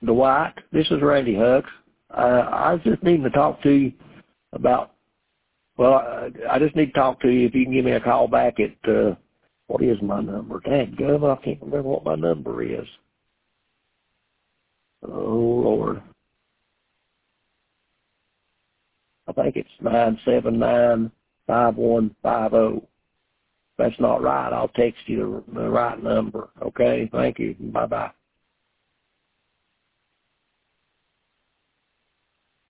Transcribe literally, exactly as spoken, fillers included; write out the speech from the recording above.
Dwight, this is Randy Hux. Uh, I just need to talk to you about, well, I, I just need to talk to you if you can give me a call back at, uh, what is my number? Dadgum, I can't remember what my number is. Oh, Lord. I think it's nine seven nine, five one five zero. If that's not right, I'll text you the, the right number. Okay? Thank you. Bye-bye.